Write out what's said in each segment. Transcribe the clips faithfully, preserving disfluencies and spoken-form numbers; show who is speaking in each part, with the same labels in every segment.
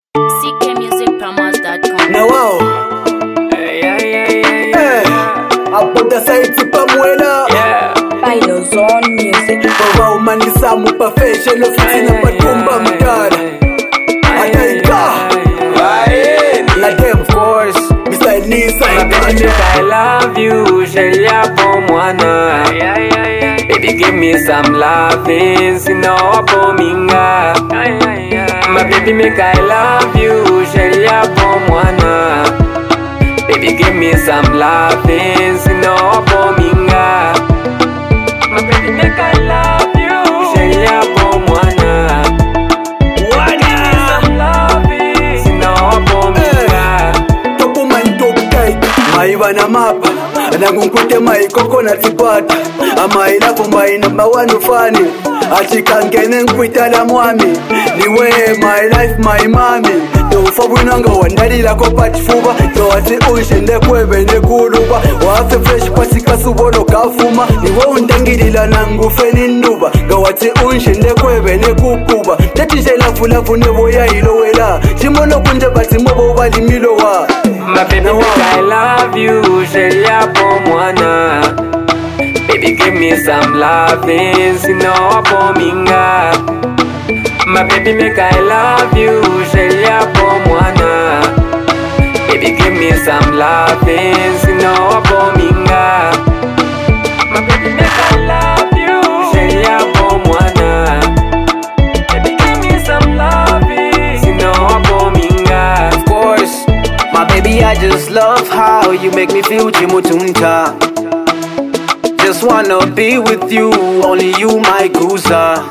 Speaker 1: C K music promos dot com.
Speaker 2: Now wow.
Speaker 3: Hey, hey, hey, hey,
Speaker 2: Hey, I put the side to Pamuela.
Speaker 3: yeah.
Speaker 4: Pilos on music.
Speaker 2: Baba umanisa mupa fashion ofisi na patumba mtara. Ataika. La dem of course. Mister Nisa
Speaker 3: My baby, I love you, Sheria Pomwana. Baby, give me some loving, Sino Pominga. My baby, make I love you, Sheria Pomwana. Baby, give me some loving, Sino Pominga. My baby, make I love you, Sheria Pomwana. Give me some loving, Sino Pominga.
Speaker 2: Topo man top tight. Maiva na mapa. Nangunkwete mai coconut butter. Amai na for my number one funny. Achikangene nkwita la mwami. Niwe my life my mommy. Tofa winanga wandali la kopa chifuba. Toati unshende kwebe ne kuruba. Wafe fresh pasika subono kafuma. Niwe undangilila nangu feni nduba. Gawati unshende kwebe ne kukuba. Tatishe lafu lafu nebo ya ilowela. Shimono kunje bati mobo wali milowa.
Speaker 3: My baby, make I love you, Sheria Pomwana. Baby, give me some loving, Sino Pominga. My baby, make I love you, Sheria Pomwana. Baby, give me some loving, Sino Pominga. My baby, make I love you, Sheria Pomwana. Baby, give me some loving, Sino Pominga.
Speaker 5: Of course, my baby, I just love how you make me feel Jimutunta. Just wanna be with you, only you my guza.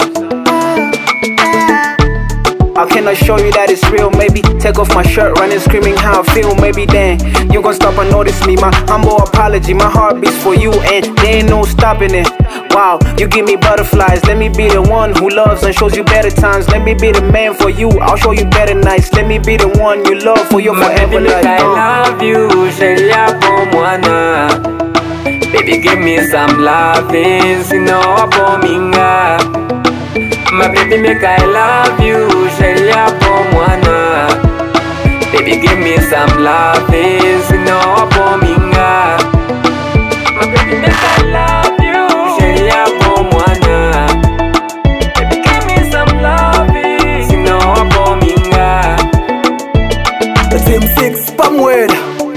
Speaker 5: How can I show you that it's real? Maybe take off my shirt, running, screaming how I feel. Maybe then you gon' stop and notice me. My humble apology, my heart beats for you, and there ain't no stopping it. Wow, you give me butterflies. Let me be the one who loves and shows you better times. Let me be the man for you, I'll show you better nights. Let me be the one you love for your
Speaker 3: My
Speaker 5: forever
Speaker 3: baby,
Speaker 5: life.
Speaker 3: make I
Speaker 5: uh.
Speaker 3: love you, Sheria Pomwana. Baby, give me some loving, Sino Pominga. My baby, make I love you, Sheria Pomwana. Baby, give me some loving, Sino Pominga. My baby, make I love you, Sheria Pomwana. Baby, give me some loving, Sino Pominga.
Speaker 2: Team six Pamuela.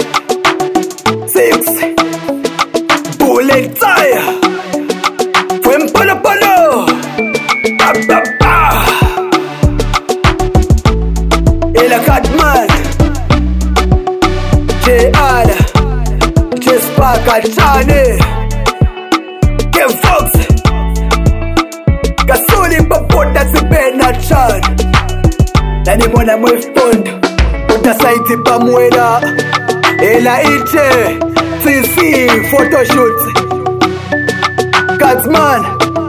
Speaker 2: Six Bullet tire. Fue palo palo. Ba ba ba. El Catman. J R. J Spark Chane. Ken Fox. Kasuli papota sipena chan. Nani mwana mwefond. Uta saiti Pamuela. Ela iche. C C photoshoot. Catman.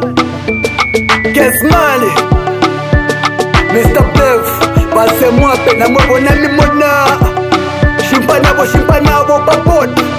Speaker 2: Kesman. Mister Bev. Pase mwape na mwebo na mimona. Shimpa nabo shimpa nabo papot.